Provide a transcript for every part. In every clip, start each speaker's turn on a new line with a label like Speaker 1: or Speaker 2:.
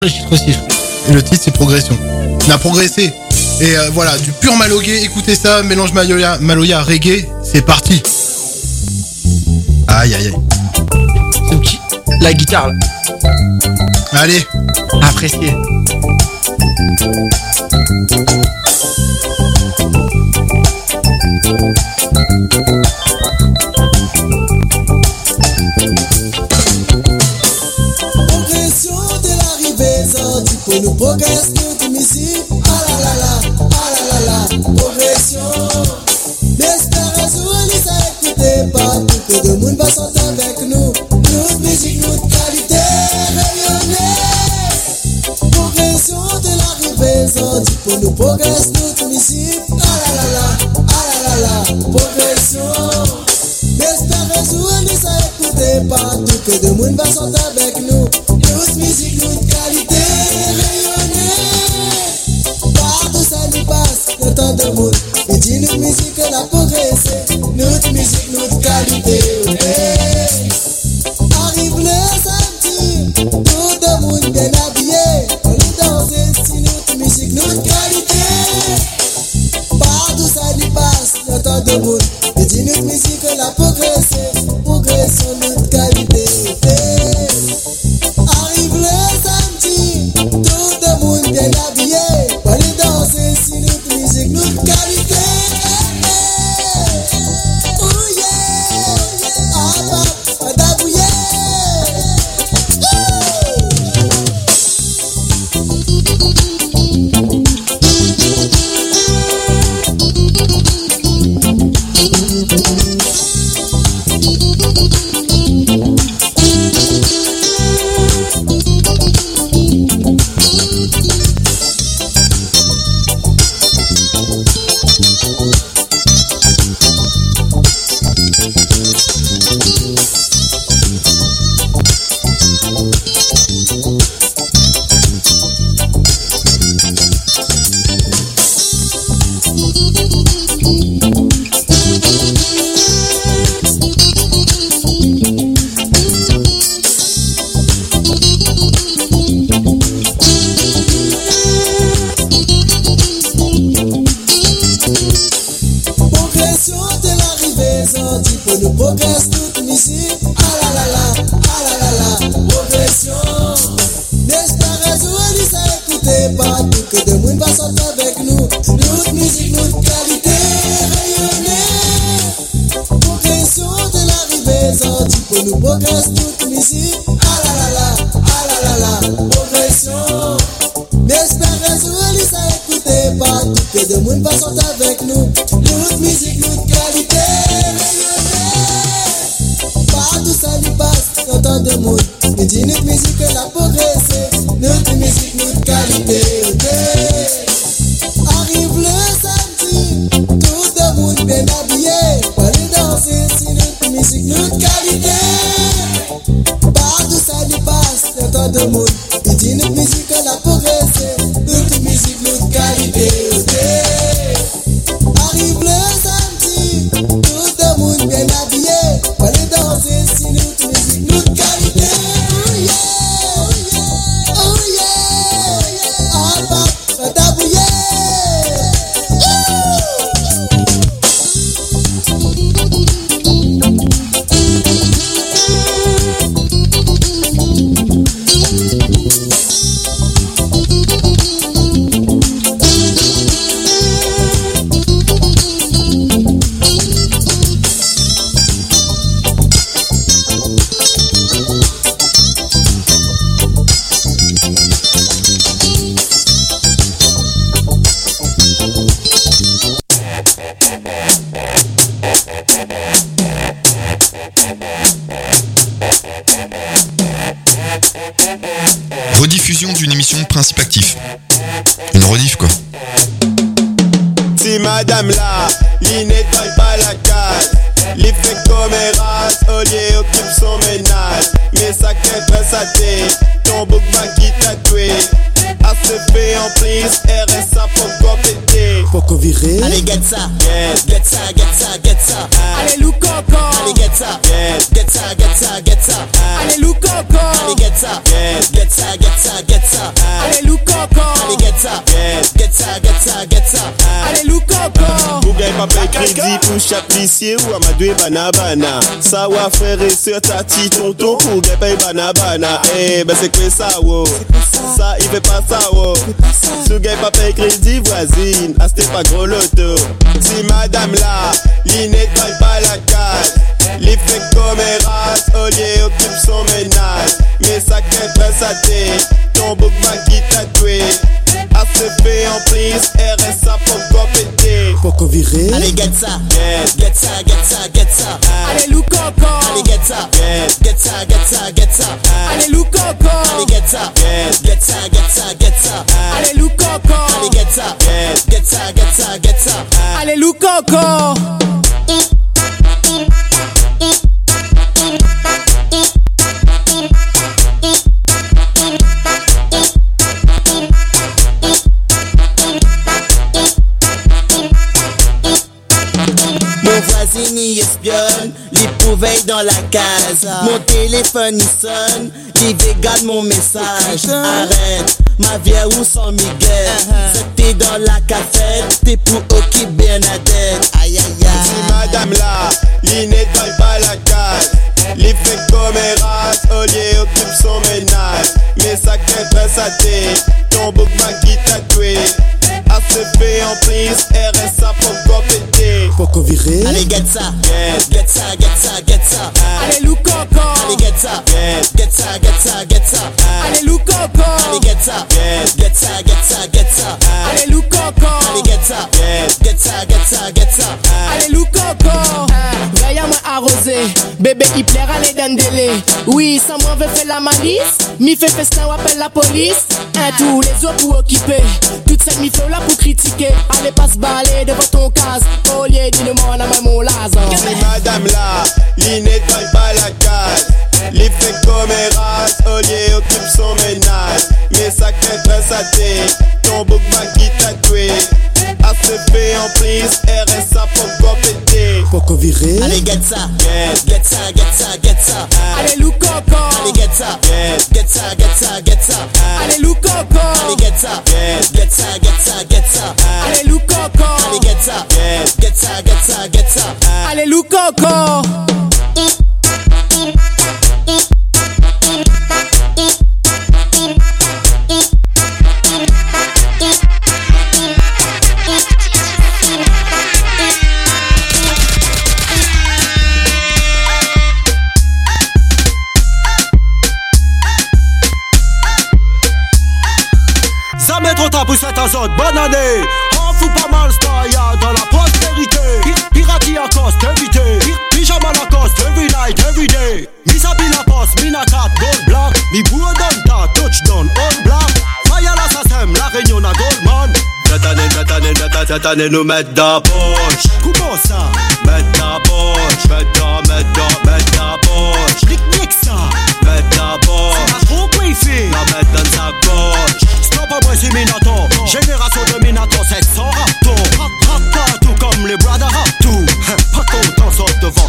Speaker 1: Le titre aussi. Et le titre c'est Progression. On a progressé. Et voilà, du pur Malogué, écoutez ça, mélange Maloya reggae, c'est parti. Aïe aïe aïe.
Speaker 2: Ce petit, la guitare là.
Speaker 1: Allez.
Speaker 2: Appréciez.
Speaker 3: Progression de l'arrivée, ça, tu peux nous progresser, toute musique. Ah la la la, ah la la la, progression. L'espérance où on les a écoutés partout, que le monde va chanter avec nous. Notre musique, notre qualité, rayonnée. Progression de l'arrivée, ça, tu peux nous progresser, toute musique. Ah la la la, ah la la la, progression. L'espérance où on les a écoutés partout, que le monde va chanter avec nous. Notre musique, notre qualité, rayonnée. Partout ça nous passe, le temps de monde. Et dit notre musique, elle a progressé. Notre musique, notre qualité, hey. Arrive le samedi, tout le monde bien habillé. On est dansé, si notre musique, notre qualité. Partout ça nous passe, le temps de monde. Et dit notre musique, elle a progressé. Progression, notre qualité, hey. Arrive le samedi, tout le monde bien habillé. On est dansé, si notre musique, notre qualité. Oh yeah, ah bah, dabouye. Progression de l'arrivée, ça, tu peux nous progresser toute musique. Ah la la la, ah la la la, progression. L'espérance où on les a écoutés partout, que le monde va chanter avec nous. Notre musique, notre qualité, rayonnée. Progression de l'arrivée, ça, tu peux nous progresser toute musique. Ah la la la, ah la la la, progression. L'espérance où on les a écoutés partout, que le monde va chanter avec nous. Notre musique, notre qualité, rayonnée. Partout ça nous passe, dans tant de monde. Et dit notre musique, elle a progressé. Notre musique, notre qualité, ok. Arrive le samedi, tout le monde bien habillé. Pour aller danser, si notre musique, notre qualité. Partout ça nous passe, dans tant de monde. Et dit notre musique, elle a progressé. Notre musique, notre qualité, ok. Arrive le samedi, tout le monde bien habillé. Pour aller danser, si notre musique, notre qualité. Oh yeah, oh yeah, ah bah, dabouye.
Speaker 4: Rediffusion d'une émission de Principe Actif. Une rediff quoi.
Speaker 5: Si madame là, il nettoie pas la case, il fait comméras, Olier occupe son ménage. Mais ça crête sa tête, ton bouc va qui tatoué. ACP en prise, RSA pour compléter.
Speaker 3: Poco viré.
Speaker 6: Allez, get ça,
Speaker 5: Yes.
Speaker 6: get ça, get ça, get ça.
Speaker 2: Allez, look coco.
Speaker 6: Allez, get ça,
Speaker 5: Yes.
Speaker 6: get ça, get ça, get ça.
Speaker 2: Allez, look coco.
Speaker 6: Allez, get ça,
Speaker 5: Yes.
Speaker 6: get ça, get ça, get ça.
Speaker 5: pas paye crédit pour chaque lycée ou amadoué banabana. Ça wa frère et sœur, tati, tonton, pour gay paye banabana. Eh ben c'est quoi ça, wow? Ça, il fait pas ça, wow. Ce gars pas paye crédit, voisine, ah c'était pas gros loto. Si madame là, il nettoie pas la case, les fait commérace, Olier occupe son ménage. Mais ça crée très saté, ton bouc m'a qui tatoué. ACP en prise, RSA pour compéter.
Speaker 3: Poco viré.
Speaker 6: Allez, get ça,
Speaker 5: Get,
Speaker 6: get ça, get ça, get ça.
Speaker 2: Allez, lou coco.
Speaker 6: Allez, get ça,
Speaker 5: get,
Speaker 6: get ça, get ça, get ça.
Speaker 2: Allez, lou coco.
Speaker 6: Allez, get ça, get ça, get ça, get ça.
Speaker 2: Allez, lou coco.
Speaker 6: Allez, get ça, get ça, get ça, get ça.
Speaker 2: Allez, lou coco.
Speaker 6: Mon voisin y espionne, les pouvelles dans la case. Mon téléphone y sonne, il regarde mon message. Arrête, ma vieille ou sans Miguel. C'était dans la cafette, t'es pour OK Bernadette. Aïe aïe aïe.
Speaker 5: Si madame là, il nettoie pas la case, les fait commérace, Olier occupe son ménage. Mais ça crée très saté, ton bouc m'a qui tatoué. ACP en prise, RSA pour compéter.
Speaker 3: Poco viré.
Speaker 6: Allez, get ça,
Speaker 5: Get,
Speaker 6: get ça, get ça, get ça.
Speaker 2: Allez, lou coco.
Speaker 6: Allez, get ça, get ça, get ça, get ça.
Speaker 2: Allez, lou coco.
Speaker 6: Allez, get ça, get ça, get ça, get ça.
Speaker 2: Allez, lou coco.
Speaker 6: Allez, get ça, get ça, get ça, get ça.
Speaker 2: Allez, lou coco. Veille à moi arrosé. Bébé qui plaire, allez d'un délai. Oui, sans moi veut faire la malice. Mi fait festin ou appelle la police. Tous les autres pour occuper. Toute cette mi-flow là pour critiquer. Allez, pas se balader devant ton case. Au lieu d'une mort, on a même mon laser.
Speaker 5: si madame là, il nettoie pas la case, les fait commérace, Olier occupe son ménage. Mais ça crée très saté, ton bouc m'a qui tatoué. ACP en prise, RSA pour compéter.
Speaker 3: Poco viré.
Speaker 6: Allez, get ça,
Speaker 5: Get,
Speaker 6: get ça, get ça, get ça.
Speaker 2: Allez, lou coco.
Speaker 6: Allez, get ça, get ça, get ça, get ça.
Speaker 2: Allez, lou coco.
Speaker 6: Allez, get ça, get ça, get ça, get ça.
Speaker 2: Allez, lou coco.
Speaker 6: Allez, get ça, get ça, get ça, get ça.
Speaker 2: Allez, lou coco.
Speaker 7: Ça met trop tard pour cette azote, bonne année. On fout pas mal Staya dans la prospérité. Pirati à coste, évité. Pyjama la coste, every night, every day. Mis à la poste, mina 4, gold black. Mi boue donne ta touchdown, all black. Fire l'assassin, la réunion à Goldman. Cette année, nous mettre dans poche. Comment ça? Mettre dans poche, mettre dans poche. Nique ça, mettre dans poche. C'est trop briefé, la mettre dans sa poche. Stop à moi, c'est Minato. Génération de Minato, c'est sans rapto. Rata, tout comme les brothers Raptou. Pas content, sort devant.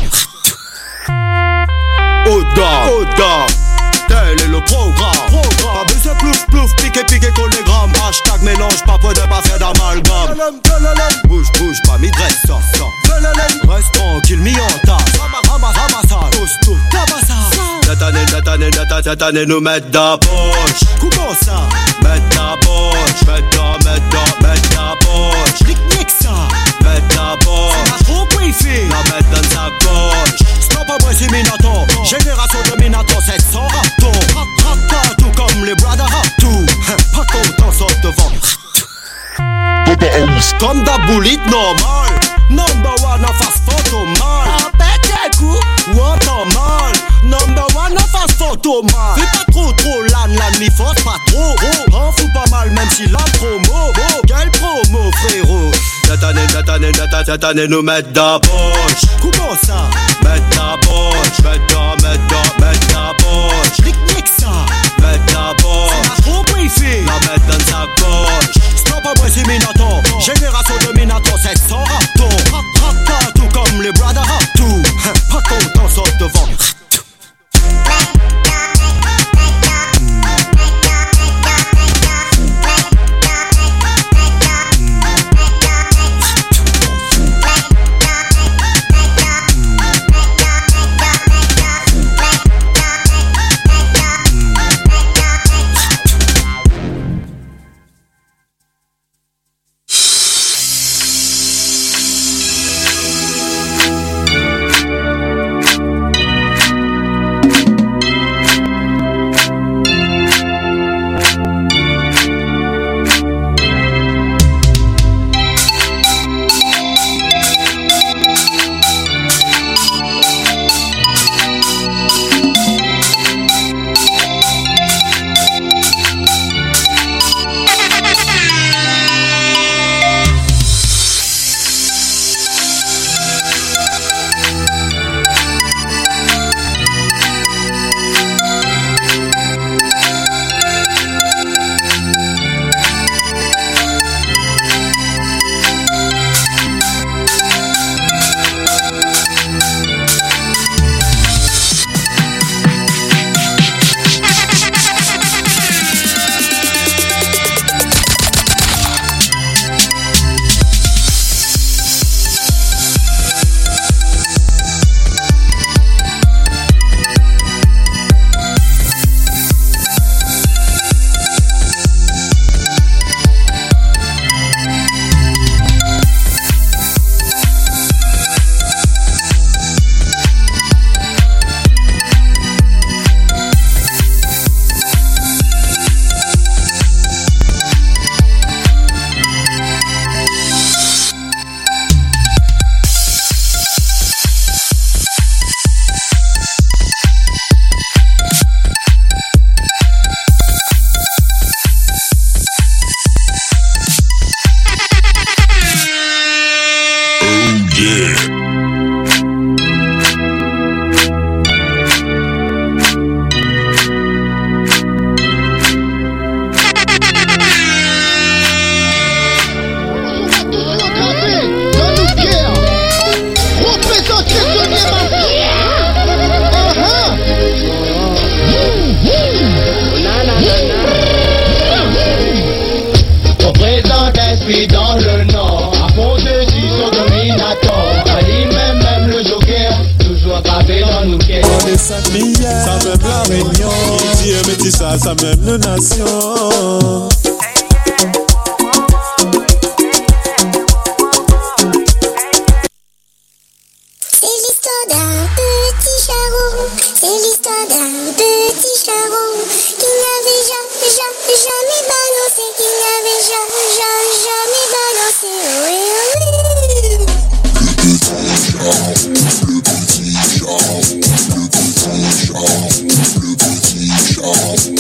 Speaker 7: Oda, tel est le programme. Pas besoin plouf, piqué, collégramme. Hashtag mélange, pas peur de pas faire d'amalgame. Bouge, pas migraine, ça. Reste tranquille, mi en tasse. Ramassage, costaud, tabassage. Cette année, nous mettre dans poche. Comment ça? Mettre dans poche, mettre dans poche. Nique ça, mettre dans poche. C'est trop briefé, la mettre dans sa poche. Stop à moi, c'est Minato. Génération de Minato, c'est sans rapto. Rata, tout comme les brothers Raptou. Pas content, sort devant. Comme da boulite normal. Number one en face photo mal.
Speaker 6: En bête coup.
Speaker 7: What a mal. Number one en face photo mal. Fais pas trop lan mi force pas trop. En fout pas mal même si la promo. Quelle promo frérot. Cette année nous mettre dans poche. Comment ça? Mettre dans poche, mettre dans poche. Nique ça, mettre dans poche. C'est trop briefé, la mettre dans sa poche. Stop à moi c'est Minato. Génération de Minato, c'est sans rapto. Rata, tout comme les brothers Raptou. Pas content, sort devant.
Speaker 8: vie dans le Nord. À fond de 10 son dominateur. Ali même le Joker, toujours gravé dans nos quais.
Speaker 5: On est 5 milliards, ça même la Réunion. Qui dit métissage, ça même nos nations.
Speaker 9: C'est l'histoire d'un petit charron, c'est l'histoire d'un petit charron qui n'avait jamais balancé, qui n'avait jamais balancé. Oui, oui. Le petit charron, le petit charron, le petit charron, le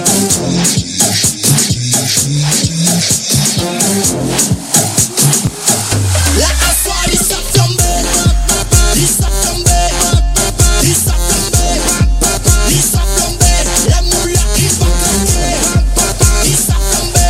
Speaker 9: petit charron. La assoir, il s'est tombé. Il s'est tombé, il s'est tombé, il s'est tombé, la moula qui va claquer. Il s'est tombé,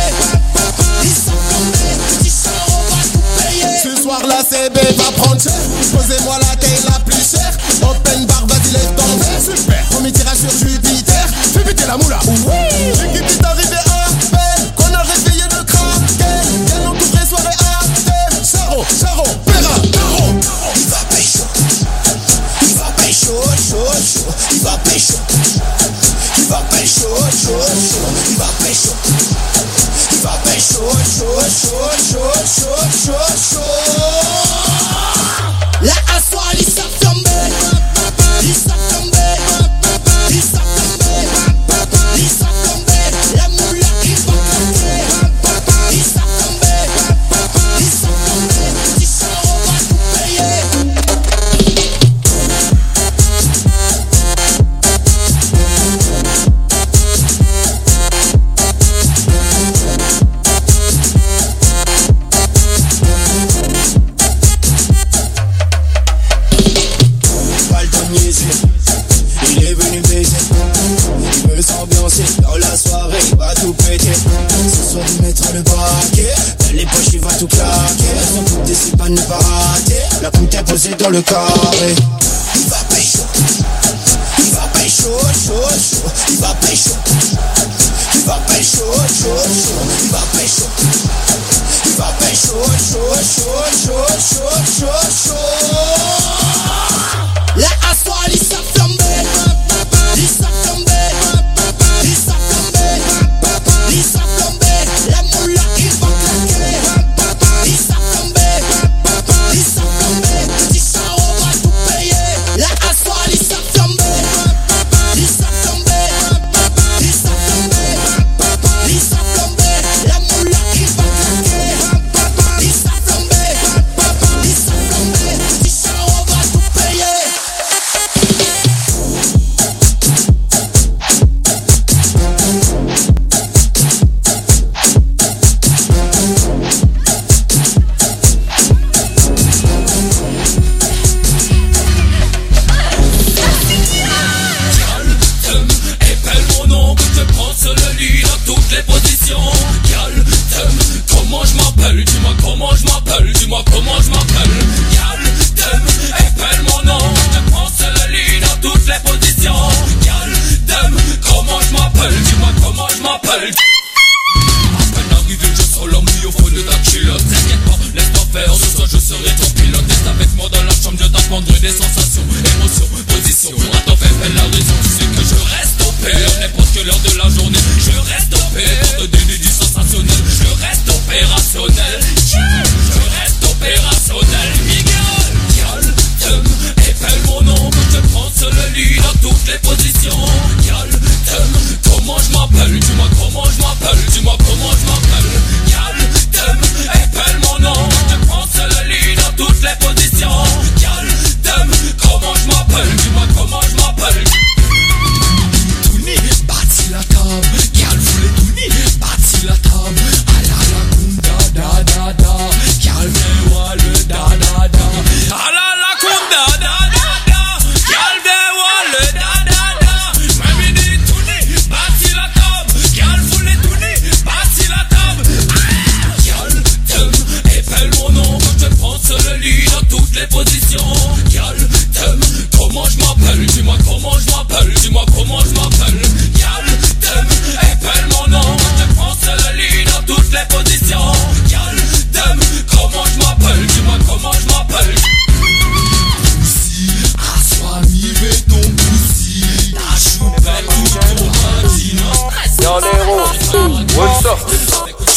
Speaker 9: petit charron va tout payer.
Speaker 10: Ce soir la CB va prendre cher. Posez-moi la taille la plus chère. Open bar, vas-y lève ton verre. Super, premier tirage sur Jupiter. Fais péter la moula. Oui. L'équipe est arrivée à peine qu'on a réveillé le kraken. Bien entouré soirée à thème. Charron, Péra, Caro.
Speaker 9: Il va pécho, il va pécho, chaud. Il va pécho, il va pécho, chaud. Il va pécho, il va pécho, chaud. La assoir, il s'est tombé, il s'est tombé, il s'est tombé, il s'est tombé, la moula qui va claquer. Il s'est tombé, petit charron va tout payer.
Speaker 10: Il est venu baiser, il veut s'ambiancer dans la soirée, il va tout péter. Ce soir il mettra le paquet, dans les poches il va tout claquer. Son coup d'essai pas ne pas rater, la pointe est posée dans le carré.
Speaker 9: Il va pécho, il va pécho, chaud. Il va pécho, il va pécho, chaud. Il va pécho, il va pécho, chaud. La assoir, il s'est tombé, il s'est tombé, il s'est tombé, il s'est tombé, la moula qui va claquer. Il s'est tombé, petit charron va tout payer. La assoir, il s'est tombé, il s'est tombé, il s'est tombé, il s'est tombé, la moula qui va claquer. Il s'est tombé, petit charron va tout payer.
Speaker 11: Épelle mon nom, que je prends sur le lit dans toutes les positions. Calme, comment je m'appelle? Dis-moi comment je m'appelle, dis-moi comment je m'appelle. Calme, épelle mon nom, que je prends sur le lit dans toutes les positions. Calme, comment je m'appelle? Dis-moi comment je m'appelle. À peine arrivé, je sens l'ennui au fond de ta culotte. T'inquiète pas, laisse-moi faire, ce soir je serai ton pilote. Reste avec moi dans la chambre, je t'apprendrai des sensations, émotions, positions. À ton fait, la raison, c'est que je reste au père. N'importe quelle heure de la journée, je reste au père. Pour te donner du sensationnel, je reste opérationnel. Je reste opérationnel. Miguel, calme, épelle mon nom, que je prends sur le lit dans toutes les positions. Calme, comment je m'appelle? Dis-moi comment je m'appelle, dis-moi comment je m'appelle. Calme, épelle mon nom, que je prends sur le lit dans toutes les positions. Calme, comment je m'appelle? Dis-moi comment je m'appelle. Touni, bâti la table, gal voulait Touni, bâti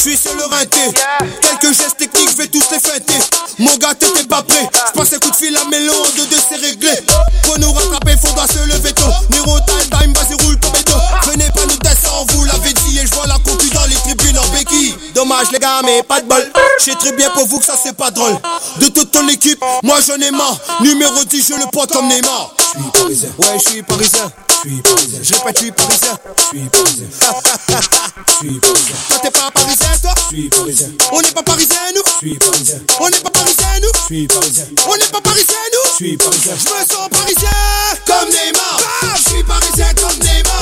Speaker 10: J'suis sur le rinté. Quelques gestes techniques, j'vais tous les fêter. Mon gars, t'étais pas prêt. J'passe un coup de fil à Mélo, en 2-2 c'est réglé. Pour nous rattraper, faudra se lever tôt. Nero time, vas-y roule ton béton. Venez pas nous descendre, vous l'avez dit. Et j'vois la concu dans les tribunes en béquille. Dommage les gars, mais pas de bol. J'sais très bien pour vous que ça c'est pas drôle. De toute ton équipe, moi j'en ai marre. Numéro 10, je le porte comme Neymar. J'suis parisien, ouais j'suis parisien. J'suis parisien, je répète j'suis parisien. J'suis parisien, j'suis parisien. Toi t'es pas parisien toi? J'suis parisien. On n'est pas parisien nous? J'suis parisien. On n'est pas parisien nous? J'suis parisien. On n'est pas parisien nous? J'suis parisien. J'me sens parisien comme Neymar. J'suis parisien comme Neymar.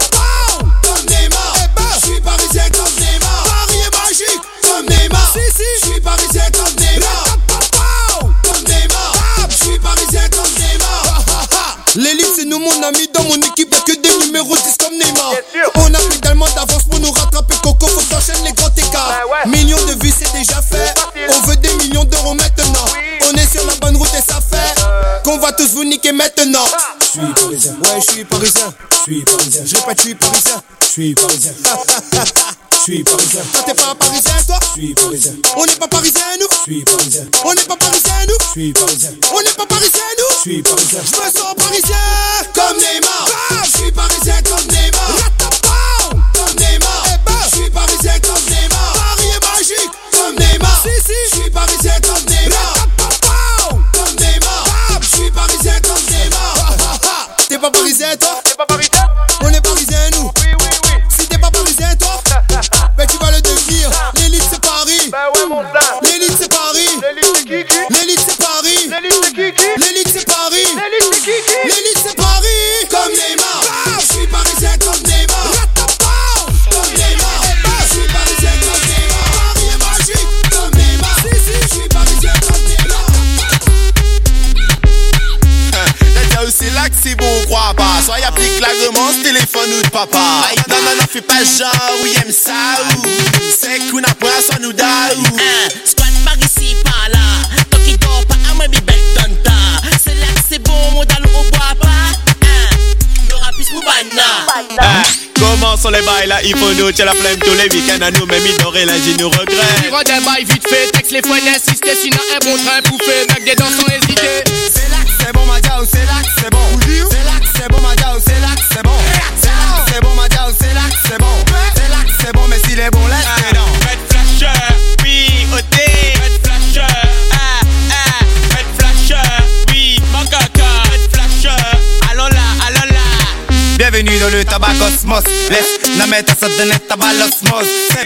Speaker 10: Comme Neymar. J'suis parisien comme Neymar. Paris est magique comme Neymar. J'suis parisien comme Neymar. Comme Neymar. J'suis parisien comme Neymar. L'élite c'est nous mon ami, dans mon équipe y'a que des numéros 10 comme Neymar. On a pris tellement d'avance pour nous rattraper, Coco faut que t'enchaînes les grands écarts. Millions de vues c'est déjà fait, on veut des millions d'euros maintenant. On est sur la bonne route et ça fait qu'on va tous vous niquer maintenant. J'suis parisien, ouais j'suis parisien. J'suis parisien, je répète j'suis parisien. J'suis parisien. J'suis parisien. Toi t'es pas parisien toi? J'suis parisien. On n'est pas parisien nous? J'suis parisien. On n'est pas parisien nous? J'suis parisien. On n'est pas parisien nous? J'suis parisien. J'me sens parisien comme Neymar. J'suis parisien comme Neymar. Comme Neymar. J'suis parisien comme Neymar. Paris est magique comme Neymar. J'suis parisien comme Neymar. Comme Neymar. J'suis parisien comme Neymar. T'es pas parisien toi? T'es pas parisien? On est parisien nous? Oui. Si t'es pas parisien toi? Ben tu vas le devenir. L'élite c'est Paris. Ben ouais mon frère. L'élite c'est Paris. L'élite c'est qui? L'élite c'est Paris. L'élite c'est qui? L'élite c'est Paris. L'élite c'est qui? L'élite c'est Paris. Comme Neymar. J'suis parisien comme Neymar. Comme Neymar. J'suis parisien comme Neymar. Paris est magique comme Neymar. J'suis parisien comme Neymar.
Speaker 5: C'est là que c'est bon, on croit pas. Soit y'applique la romance, téléphone ou de papa. Non, fais pas genre, oui, aime ça ou c'est qu'on a pris à son ou d'arou.
Speaker 6: Squat par ici, par là. Toi qui dors pas à moi, bébé, donne ta. C'est là que c'est bon, mon dalou, on boit pas. Y'aura plus pour banana.
Speaker 5: Comment sont les bails là, il faut nous tirer la flemme tous les week-ends à nous, même ignorer lundi nous regrette.
Speaker 2: Tire des bails vite fait, texte les fois d'insister, sinon un bon train pouffé, mec des dents sans hésiter.
Speaker 10: C'est là que c'est bon, ma diao, c'est là que c'est bon. C'est là que c'est bon, ma diao, c'est là que c'est bon. C'est là que c'est bon, ma diao, c'est là que c'est bon. C'est là que c'est bon, mais s'il est bon, laisse-le dans.
Speaker 5: Red flasher, oui, OT. Red flasher, red flasher, oui, mon caca. Red flasher, allons là.
Speaker 10: Bienvenue dans le tabac Cosmos. Laisse la mettre à sa net tabac l'osmose.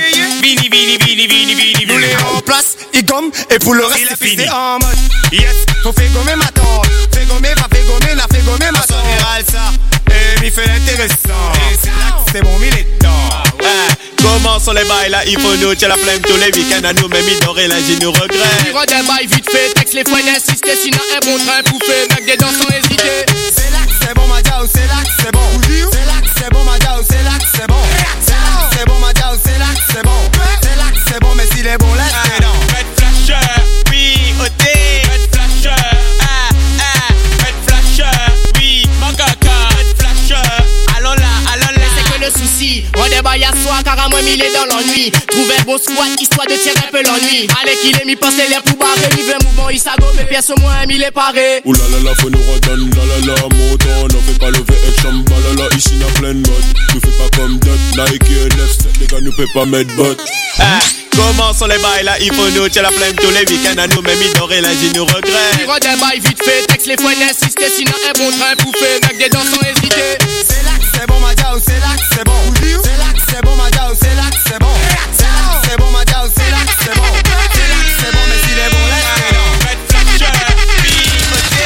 Speaker 10: Vini. Nous les en place, il gomme, et pour le reste c'est fini. En mode, yes, faut faire gommer ma tante. Fait gommer, va faire gommer, n'a fait gommer ma tante. Ça, et m'y fait l'intéressant. Et c'est là que c'est bon, il est dedans.
Speaker 5: Comment sont les bails là, il faut nous tirer la flemme tous les week-ends à nous, même ignorer lundi nous regrette.
Speaker 2: Tire des bails vite fait, texte les fois d'insister, sinon un bon train pouffé, mec des dents sans hésiter.
Speaker 10: C'est là que c'est bon, ma diao, c'est là que c'est bon. C'est là que c'est bon, ma diao, c'est là que c'est bon. C'est là que c'est bon, ma diao, c'est là que c'est bon. C'est là que c'est bon, mais s'il est bon, laisse-le dans.
Speaker 5: Red flasher, oui, OT. Red flasher, red flasher, oui, mon caca. Red flasher, allons là.
Speaker 2: C'est que le souci, on débaille à soi car à moi mille est dans l'ennui. Trouver un beau squat histoire de tirer un peu l'ennui. Allez qu'il est mis penser l'air pour barrer. Il veut mouvement, il s'ago, mais pièce au moins mille est paré.
Speaker 12: Oulala, faut nous redonner, montant. On fait pas lever action, balala, ici n'a plein de mode. Nous fais pas comme d'autres, Nike et F7, les gars, nous peut pas mettre bot.
Speaker 5: Comment sont les bails là, il faut nous tirer la flemme tous les week-ends à nous, même ignorer lundi nous regrette.
Speaker 2: Tire des bails vite fait, texte les fois d'insister, sinon un bon train pouffé, mec des dents sans hésiter.
Speaker 10: C'est là que c'est bon, ma diao, c'est là que c'est bon. C'est là que c'est bon, ma diao, c'est là que c'est bon. C'est là que c'est bon, ma diao, c'est là que c'est bon. C'est là que c'est bon, mais s'il est bon, laisse-le dans.
Speaker 5: Red flasher, oui, OT.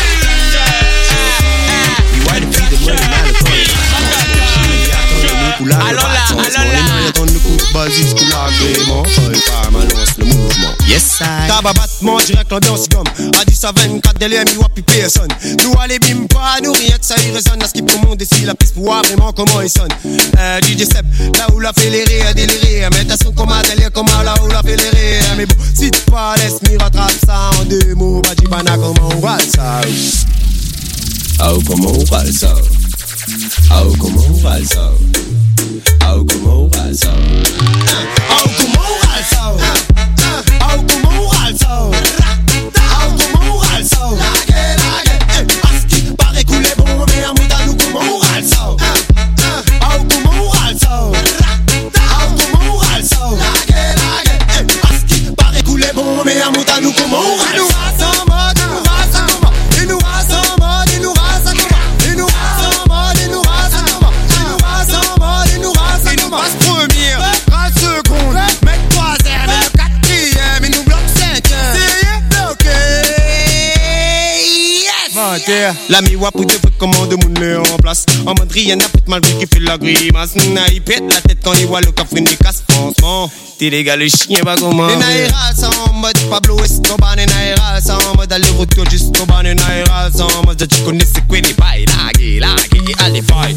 Speaker 5: Allons là.
Speaker 10: Yes, sir. Tabac battement direct l'ambiance gomme. À 10 à 24 délai mi wapi personne. Nous allez bim pas, nous rien que ça y résonne. À ce qui pour mon décide la piste pour voir vraiment comment il sonne. DJ Seb, là où la fait les rires, délirer. Mais t'as son comme un délire, comment là où la fait les rires. Mais bon, si tu pas laisse m'y rattrape ça en deux mots. Bah dis pas comment on va ça. Ah comment on va ça. Ah comment on va ça. Ah comment on va ça. Ah comment
Speaker 5: L'ami wa pour te faire commander mon nez en place. En mode rien n'a plus malgré qui fait la grimace. Il pète la tête quand il voit le café des casse. Franchement, t'es les gars, le chien va comment. Les naïras en mode Pablo Escobar. Les naïras en mode aller-retour jusqu'au bar. Les naïras en mode tu connais c'est quoi les bails. Laguer, allez, fight.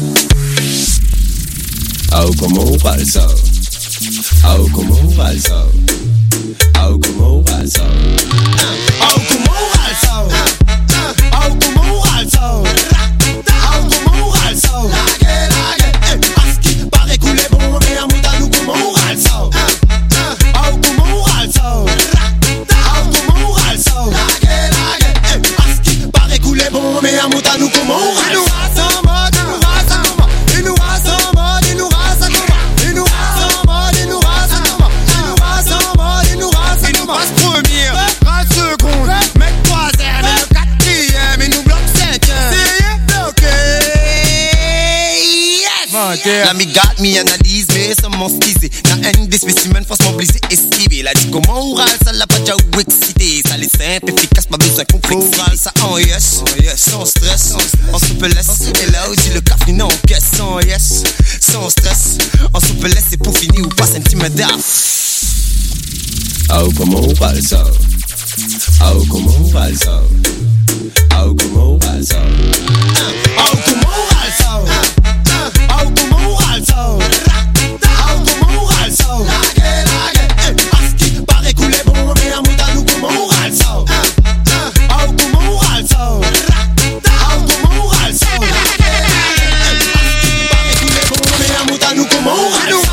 Speaker 13: Oh, comment on va ça? Oh, comment on va ça? Oh, comment on va ça?
Speaker 5: Oh, comment on va ça? Oh, comment on va ça? Oh, comment on va ça? Parce qu'il paraît couler bon, mais à Moutanou, comment on va ça? Oh, comment on va ça? Oh, comment on va ça? Parce qu'il paraît couler bon, mais à Moutanou, comment on va ça? L'ami garde mi analyse mais sans m'en skiser. N'a un des spécimens forcément brisé esquivé. La dit comment oral ça l'a pas déjà excité. Ça les simple, efficace, pas besoin complexe. Oral ça en yes, sans stress, en souplesse. Et là où dit le café non pièce, sans yes, sans stress, en souplesse. C'est pour finir ou pas intimidaire.
Speaker 13: Oh comment on va ça? Oh comment on va ça? Oh comment on va ça?
Speaker 5: Oh comment on va ça? Oh, comment on râle ça? Oh, comment on râle ça? Parce qu'il paraît couler bon, mais à Moutanou, comment on râle ça? Oh, comment on râle ça? Oh, comment on râle ça? Parce qu'il paraît couler bon, mais à Moutanou, comment on râle ça?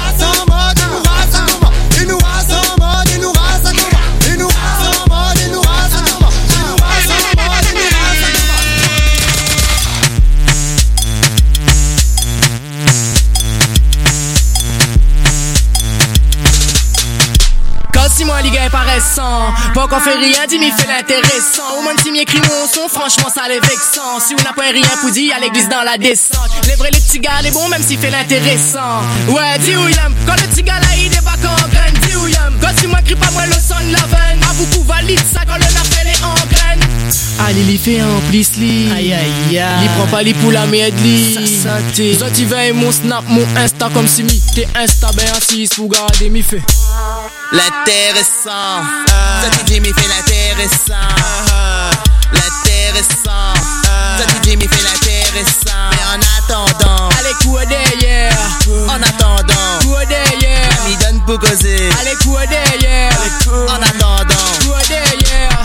Speaker 2: Si moi les gars est paraissant, pas qu'on fait rien, dis m'y fait l'intéressant. Au moins si m'écrit mon son, franchement ça les vexant. Si on n'a pas rien pour dire, à l'église dans la descente. Les vrais les petits gars, les bons même s'il fait l'intéressant. Ouais, dis où y'aime, quand le petit gars là il débarque en graine, dis où y'aime. Quand si moi crie pas moi le son de la veine, à beaucoup valide ça quand le appel est en graine. Allez, il fait un plis li. Aïe aïe aïe. Il prend pas les poules à merde li. Ça t'es. Ça t'y veille mon snap, mon insta comme si mi. T'es insta ben assis pour garder mi fait.
Speaker 6: L'intéressant, ça te dit m'y fait l'intéressant. L'intéressant, ça te dit m'y fait l'intéressant. Mais en attendant,
Speaker 2: allez quoi derrière.
Speaker 6: En attendant,
Speaker 2: quoi derrière.
Speaker 6: Ami donne pour causer.
Speaker 2: Allez quoi derrière.
Speaker 6: En attendant,
Speaker 2: quoi derrière.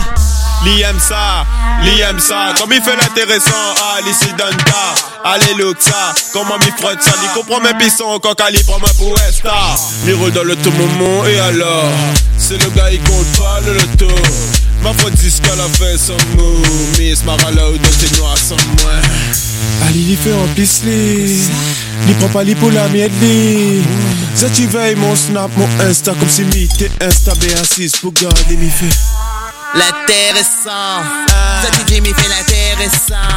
Speaker 12: L'IM ça, comme il fait l'intéressant, ici Danta, allez look ça, comment m'y frotte ça, il comprend mes pissons, quand il prend ma pouesta, il roule dans le tout moment, et alors, c'est le gars il compte pas le loto, ma faute dit ce qu'elle a fait sans mot, Miss Marala ou de tes noirs sans moi. Allez, il fait en pisse il prend pas les pour la mienne ça tu veilles mon snap, mon insta, comme si mi t'es insta B6 pour garder mes faits.
Speaker 6: L'intéressant, ça te dit m'y fait l'intéressant.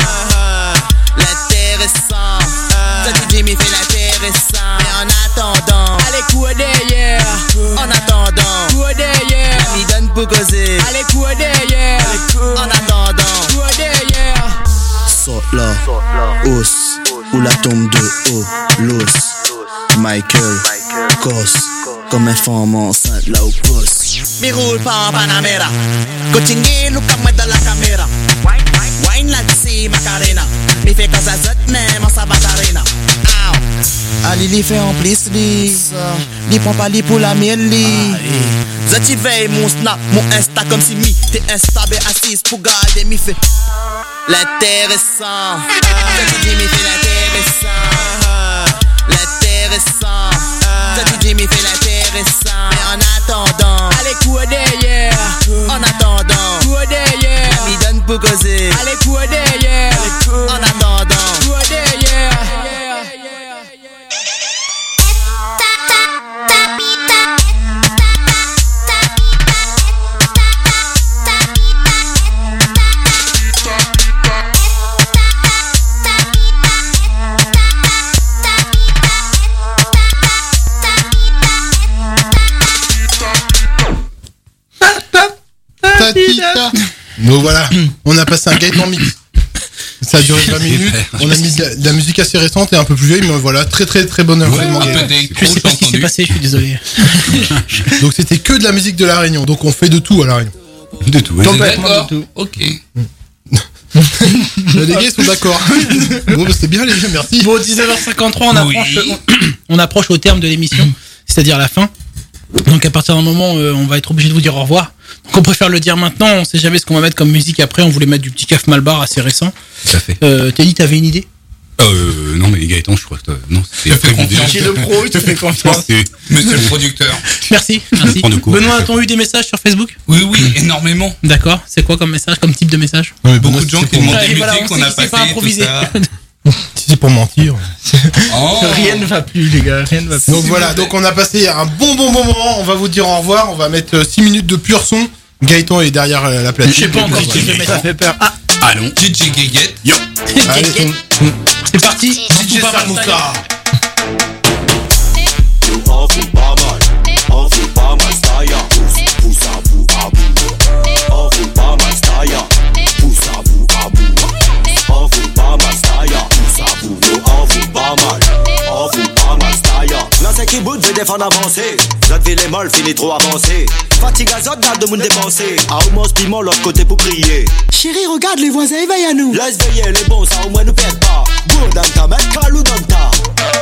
Speaker 6: L'intéressant, ça te dit m'y fait l'intéressant. Mais en attendant,
Speaker 2: allez quoi derrière.
Speaker 6: En attendant,
Speaker 2: quoi derrière.
Speaker 6: Ami donne pour causer.
Speaker 2: Allez quoi derrière.
Speaker 6: En attendant,
Speaker 2: quoi derrière.
Speaker 14: Sort là, os, ou la tombe de haut, l'os. Michael, Cos, comme un femme enceinte là au poste.
Speaker 6: Mi roule pas en Panamera, continue look à moi dans la caméra. Wine la tsi Macarena, mi fait cause à zot même en sabatarena.
Speaker 14: Allez, il fait en plis li. Il prend pas li pour la mienne li.
Speaker 6: Zoti veille mon snap, mon insta comme si mi t'es insta B6 pour garder mi fait. L'intéressant, ça te dit mi fait l'intéressant. L'intéressant, ça te dit m'y fait l'intéressant. Mais en attendant,
Speaker 2: allez quoi derrière.
Speaker 6: En attendant,
Speaker 2: quoi derrière.
Speaker 6: Ami donne pour causer.
Speaker 2: Allez quoi derrière.
Speaker 6: En attendant,
Speaker 2: quoi derrière.
Speaker 1: Nous voilà, on a passé un Gaëtan mix. Ça a duré 20 minutes. On a mis de la musique assez récente et un peu plus vieille, mais voilà, très très très bonne enregistrement.
Speaker 15: Je sais pas ce qui s'est passé, je suis désolé.
Speaker 1: Donc c'était que de la musique de La Réunion. Donc on fait de tout à La Réunion.
Speaker 4: De tout, oui.
Speaker 15: D'accord. Ok.
Speaker 1: Les gars sont d'accord. Bon, c'était bien les gars, merci.
Speaker 15: Bon, 19h53, on approche au terme de l'émission, c'est-à-dire la fin. Donc à partir d'un moment, on va être obligé de vous dire au revoir. Donc on préfère le dire maintenant, on sait jamais ce qu'on va mettre comme musique après. On voulait mettre du petit Caf Malbar assez récent.
Speaker 4: Tout à fait.
Speaker 15: Teddy, t'avais une idée?
Speaker 4: Non, mais Gaëtan, je crois que non, c'est
Speaker 15: J'ai le pro, il te fait confiance.
Speaker 16: Monsieur le producteur.
Speaker 15: Merci. Benoît, a-t-on eu des messages sur Facebook?
Speaker 16: Oui, énormément.
Speaker 15: D'accord. C'est quoi comme message, comme type de message?
Speaker 16: Beaucoup de gens qui demandent des musiques qu'on a passées, tout ça.
Speaker 1: Si c'est pour mentir.
Speaker 15: Rien ne va plus, les gars. Rien ne va plus.
Speaker 1: Donc voilà, donc on a passé un bon moment. On va vous dire au revoir. On va mettre 6 minutes de pur son. Gaëtan est derrière la platine.
Speaker 15: Je sais pas encore si je vais mettre. Ça fait peur.
Speaker 16: Allons. DJ Guéguette.
Speaker 4: Yo.
Speaker 15: C'est parti.
Speaker 16: DJ Samouka.
Speaker 17: On fout pas mal, staya. Pousse à bout à bout. On fout pas mal, staya. Pousse à bout à bout. On fout pas mal, staya. Pousse à bout. On fout pas mal. On fout pas mal, staya. L'ancien qui bout veut défendre avancer. Notre ville est molle, finit trop avancé. Fatigue à zot, n'a de monde dépensé. À au moins piment l'autre côté pour crier.
Speaker 3: Chérie, regarde les voisins, ils veillent à nous.
Speaker 17: Laisse veiller les bons, ça au moins nous perd pas. Go dans ta mec, calou dans ta.